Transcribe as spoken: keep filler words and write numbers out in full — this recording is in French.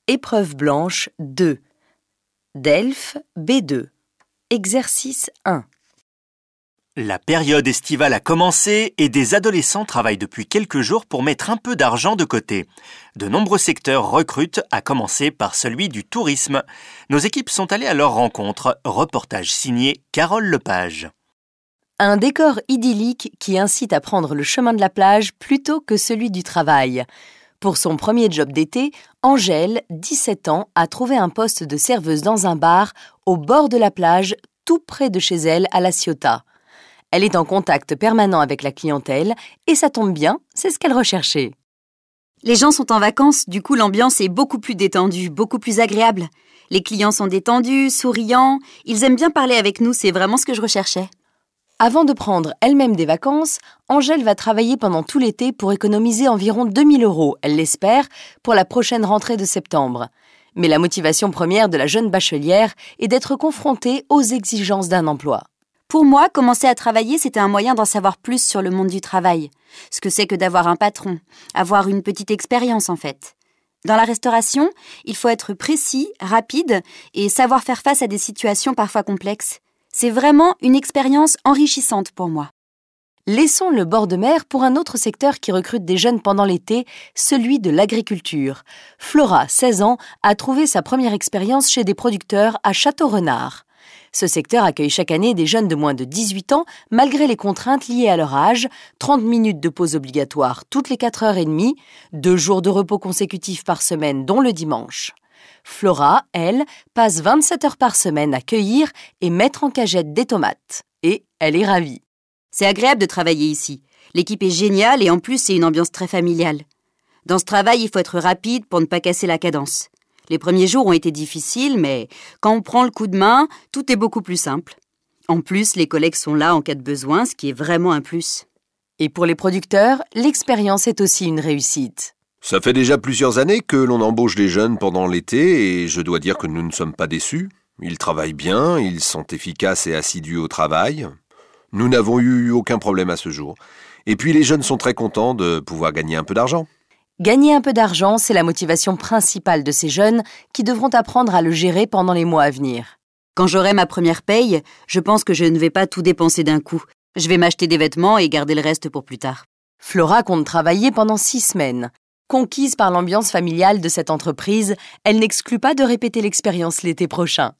Épreuve blanche deux. Delphes B deux. Exercice un. La période estivale a commencé et des adolescents travaillent depuis quelques jours pour mettre un peu d'argent de côté. De nombreux secteurs recrutent, à commencer par celui du tourisme. Nos équipes sont allées à leur rencontre. Reportage signé Carole Lepage. Un décor idyllique qui incite à prendre le chemin de la plage plutôt que celui du travail. Pour son premier job d'été, Angèle, dix-sept ans, a trouvé un poste de serveuse dans un bar au bord de la plage, tout près de chez elle à La Ciotat. Elle est en contact permanent avec la clientèle et ça tombe bien, c'est ce qu'elle recherchait. Les gens sont en vacances, du coup l'ambiance est beaucoup plus détendue, beaucoup plus agréable. Les clients sont détendus, souriants, ils aiment bien parler avec nous, c'est vraiment ce que je recherchais. Avant de prendre elle-même des vacances, Angèle va travailler pendant tout l'été pour économiser environ deux mille euros, elle l'espère, pour la prochaine rentrée de septembre. Mais la motivation première de la jeune bachelière est d'être confrontée aux exigences d'un emploi. Pour moi, commencer à travailler, c'était un moyen d'en savoir plus sur le monde du travail. Ce que c'est que d'avoir un patron, avoir une petite expérience en fait. Dans la restauration, il faut être précis, rapide et savoir faire face à des situations parfois complexes. C'est vraiment une expérience enrichissante pour moi. Laissons le bord de mer pour un autre secteur qui recrute des jeunes pendant l'été, celui de l'agriculture. Flora, seize ans, a trouvé sa première expérience chez des producteurs à Château-Renard. Ce secteur accueille chaque année des jeunes de moins de dix-huit ans, malgré les contraintes liées à leur âge, trente minutes de pause obligatoire toutes les quatre heures trente, deux jours de repos consécutifs par semaine, dont le dimanche. Flora, elle, passe vingt-sept heures par semaine à cueillir et mettre en cagette des tomates. Et elle est ravie. C'est agréable de travailler ici. L'équipe est géniale et en plus, c'est une ambiance très familiale. Dans ce travail, il faut être rapide pour ne pas casser la cadence. Les premiers jours ont été difficiles, mais quand on prend le coup de main, tout est beaucoup plus simple. En plus, les collègues sont là en cas de besoin, ce qui est vraiment un plus. Et pour les producteurs, l'expérience est aussi une réussite. Ça fait déjà plusieurs années que l'on embauche des jeunes pendant l'été et je dois dire que nous ne sommes pas déçus. Ils travaillent bien, ils sont efficaces et assidus au travail. Nous n'avons eu aucun problème à ce jour. Et puis les jeunes sont très contents de pouvoir gagner un peu d'argent. Gagner un peu d'argent, c'est la motivation principale de ces jeunes qui devront apprendre à le gérer pendant les mois à venir. Quand j'aurai ma première paye, je pense que je ne vais pas tout dépenser d'un coup. Je vais m'acheter des vêtements et garder le reste pour plus tard. Flora compte travailler pendant six semaines. Conquise par l'ambiance familiale de cette entreprise, elle n'exclut pas de répéter l'expérience l'été prochain.